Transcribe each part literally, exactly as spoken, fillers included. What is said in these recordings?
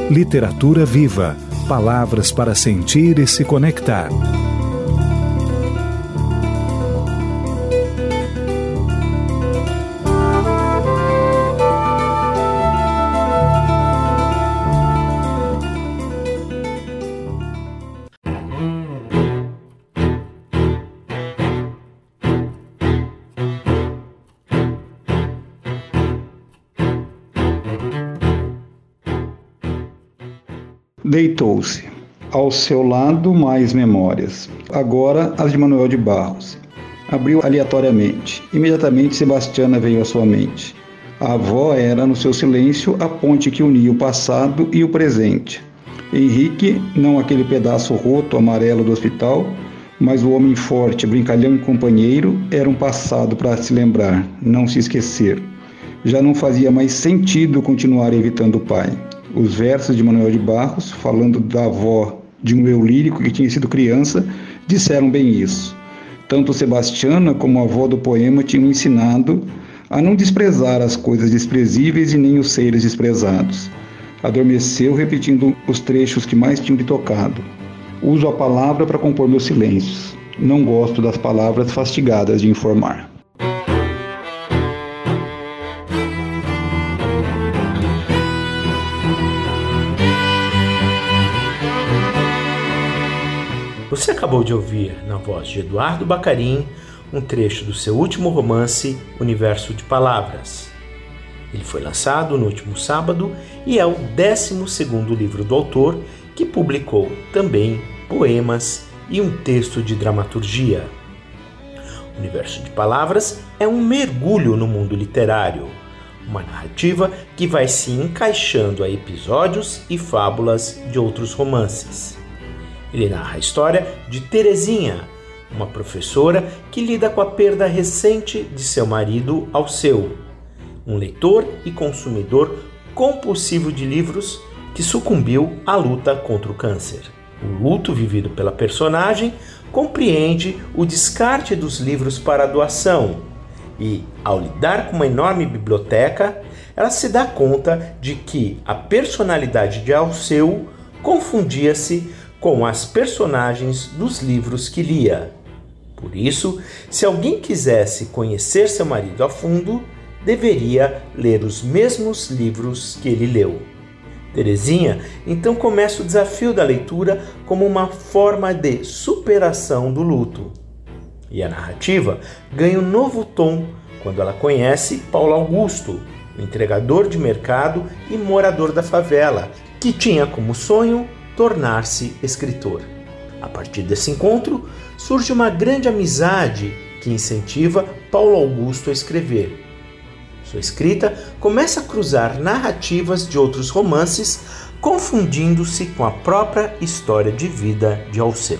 Literatura viva. Palavras para sentir e se conectar. Deitou-se. Ao seu lado, mais memórias. Agora, as de Manuel de Barros. Abriu aleatoriamente. Imediatamente, Sebastiana veio à sua mente. A avó era, no seu silêncio, a ponte que unia o passado e o presente. Henrique, não aquele pedaço roto, amarelo do hospital, mas o homem forte, brincalhão e companheiro, era um passado para se lembrar, não se esquecer. Já não fazia mais sentido continuar evitando o pai. Os versos de Manuel de Barros, falando da avó de um eu lírico que tinha sido criança, disseram bem isso. Tanto Sebastiana como a avó do poema tinham ensinado a não desprezar as coisas desprezíveis e nem os seres desprezados. Adormeceu repetindo os trechos que mais tinham lhe tocado. Uso a palavra para compor meus silêncios. Não gosto das palavras fastigadas de informar. Você acabou de ouvir, na voz de Eduardo Bacarin, um trecho do seu último romance, Universo de Palavras. Ele foi lançado no último sábado e é o décimo segundo livro do autor, que publicou também poemas e um texto de dramaturgia. Universo de Palavras é um mergulho no mundo literário, uma narrativa que vai se encaixando a episódios e fábulas de outros romances. Ele narra a história de Terezinha, uma professora que lida com a perda recente de seu marido Alceu, um leitor e consumidor compulsivo de livros que sucumbiu à luta contra o câncer. O luto vivido pela personagem compreende o descarte dos livros para doação e, ao lidar com uma enorme biblioteca, ela se dá conta de que a personalidade de Alceu confundia-se com as personagens dos livros que lia. Por isso, se alguém quisesse conhecer seu marido a fundo, deveria ler os mesmos livros que ele leu. Terezinha então começa o desafio da leitura como uma forma de superação do luto. E a narrativa ganha um novo tom quando ela conhece Paulo Augusto, o entregador de mercado e morador da favela, que tinha como sonho tornar-se escritor. A partir desse encontro, surge uma grande amizade que incentiva Paulo Augusto a escrever. Sua escrita começa a cruzar narrativas de outros romances, confundindo-se com a própria história de vida de Alceu.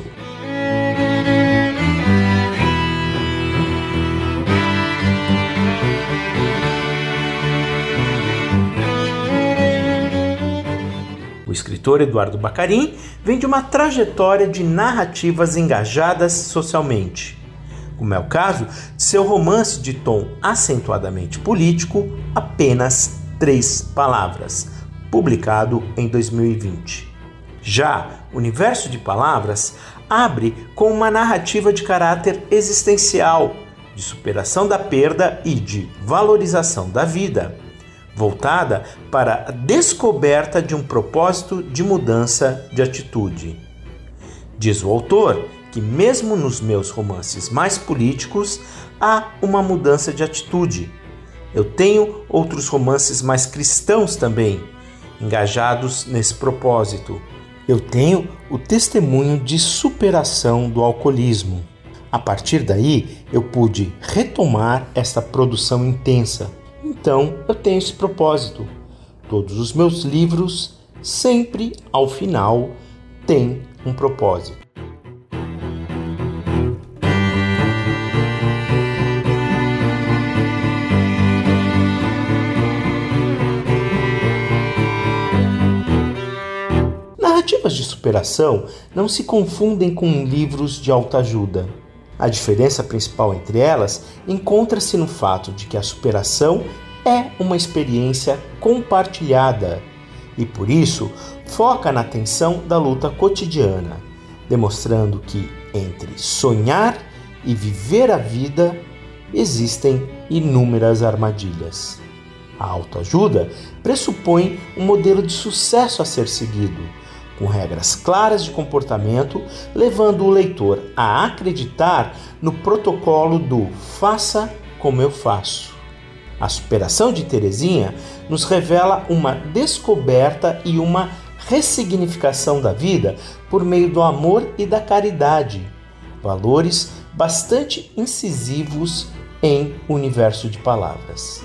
O escritor Eduardo Bacarin vem de uma trajetória de narrativas engajadas socialmente, como é o caso de seu romance de tom acentuadamente político, Apenas Três Palavras, publicado em dois mil e vinte. Já Universo de Palavras abre com uma narrativa de caráter existencial, de superação da perda e de valorização da vida, voltada para a descoberta de um propósito de mudança de atitude. Diz o autor que mesmo nos meus romances mais políticos há uma mudança de atitude. Eu tenho outros romances mais cristãos também, engajados nesse propósito. Eu tenho o testemunho de superação do alcoolismo. A partir daí, eu pude retomar essa produção intensa. Então, eu tenho esse propósito. Todos os meus livros, sempre ao final, têm um propósito. Narrativas de superação não se confundem com livros de autoajuda. A diferença principal entre elas encontra-se no fato de que a superação é uma experiência compartilhada e por isso foca na tensão da luta cotidiana, demonstrando que entre sonhar e viver a vida existem inúmeras armadilhas. A autoajuda pressupõe um modelo de sucesso a ser seguido, com regras claras de comportamento, levando o leitor a acreditar no protocolo do faça como eu faço. A superação de Terezinha nos revela uma descoberta e uma ressignificação da vida por meio do amor e da caridade, valores bastante incisivos em Universo de Palavras.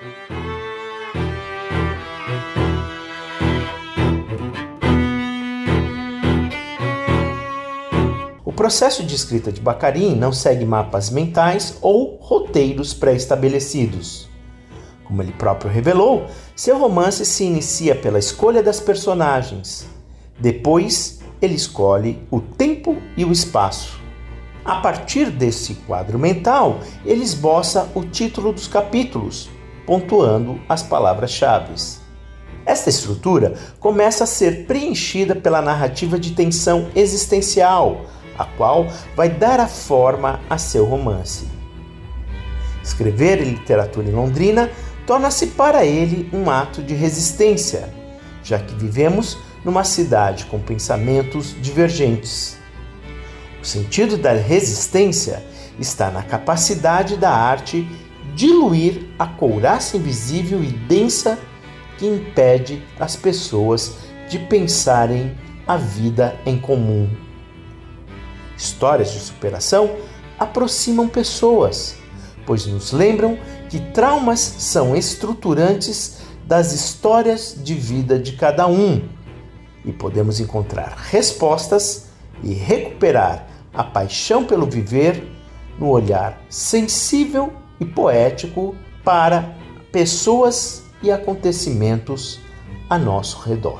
O processo de escrita de Baccarin não segue mapas mentais ou roteiros pré-estabelecidos. Como ele próprio revelou, seu romance se inicia pela escolha das personagens. Depois, ele escolhe o tempo e o espaço. A partir desse quadro mental, ele esboça o título dos capítulos, pontuando as palavras-chave. Esta estrutura começa a ser preenchida pela narrativa de tensão existencial, a qual vai dar a forma a seu romance. Escrever em literatura em Londrina torna-se para ele um ato de resistência, já que vivemos numa cidade com pensamentos divergentes. O sentido da resistência está na capacidade da arte diluir a couraça invisível e densa que impede as pessoas de pensarem a vida em comum. Histórias de superação aproximam pessoas, pois nos lembram que traumas são estruturantes das histórias de vida de cada um e podemos encontrar respostas e recuperar a paixão pelo viver no olhar sensível e poético para pessoas e acontecimentos a nosso redor.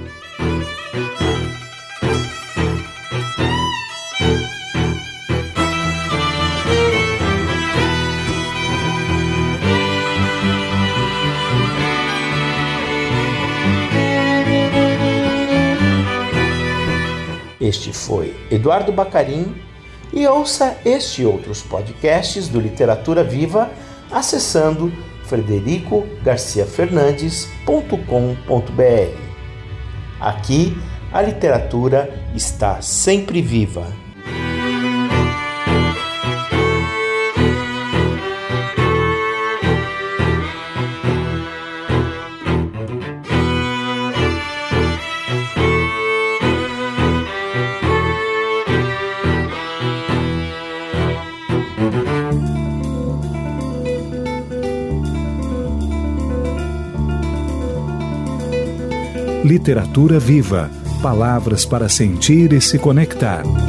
Este foi Eduardo Baccarin e ouça este e outros podcasts do Literatura Viva acessando frederico garcia fernandes ponto com ponto b r. Aqui a literatura está sempre viva. Literatura Viva. Palavras para sentir e se conectar.